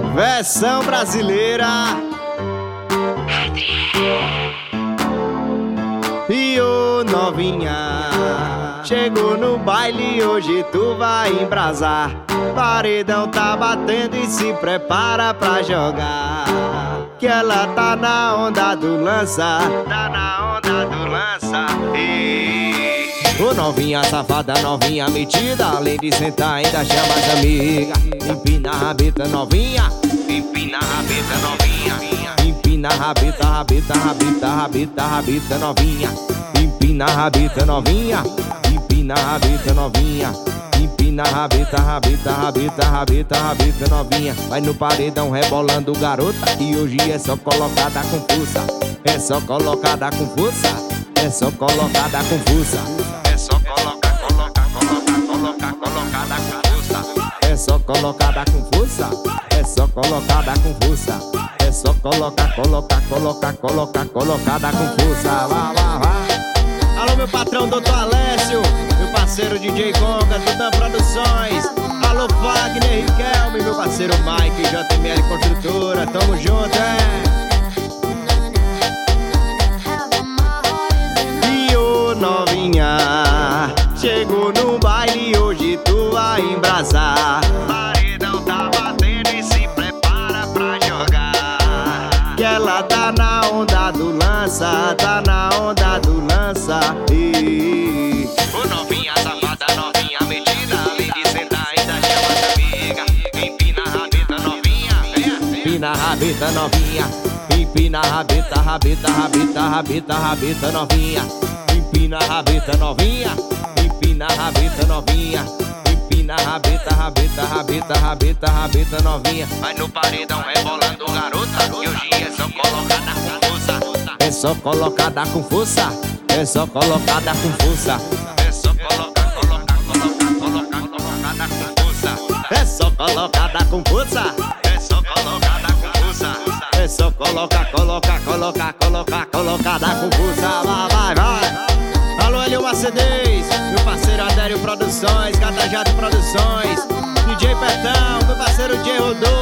Versão brasileira. E ô novinha, chegou no baile, hoje tu vai embrasar. Paredão tá batendo e se prepara pra jogar. Que ela tá na onda do lança, tá na onda do lança. Ô novinha safada, novinha metida, além de sentar ainda chama as amigas. Empina a rabeta novinha, empina a rabeta novinha. Empina a rabeta, rabeta, rabeta, rabeta, rabeta novinha. Empina a rabeta novinha, empina a rabeta novinha. Empina a rabeta, rabeta, rabeta, rabeta, rabeta novinha. Vai no paredão rebolando garota, que hoje é só colocada com força. É só colocada com força, é só colocada com força. É só colocada com força. É só colocada com força, é só colocada com força. É só colocada com força. Vá, vá, vá. Alô meu patrão Dr. Alessio, meu parceiro DJ Conga, Tutan Produções. Alô Wagner Riquelme, meu parceiro Mike, JML Construtora. Tamo junto, E ô novinha, chegou no baile, hoje tu vai embrasar. Paredão tá batendo e se prepara pra jogar. Que ela tá na onda do lança, tá na onda do lança. Ô novinha safada, novinha metida, além de sentar ainda chama as amigas. Empina a rabeta novinha, empina a rabeta novinha. Empina a rabeta, rabeta, rabeta, rabeta, rabeta novinha. Empina a rabeta novinha, empina a rabeta novinha. Empina a rabeta, rabeta, rabeta, rabeta, rabeta novinha. Vai no paredão rebolando garota, que hoje é só colocada com força. É só colocada com força, é só colocada com força. É só colocada com força. É só colocada com força. É só colocada com força. É só colocada com força. Vai, vai, vai. Alô, Elio Mercedes, meu parceiro Adério Produções, Catajato Produções, DJ Petão, meu parceiro DJ Rodolfo.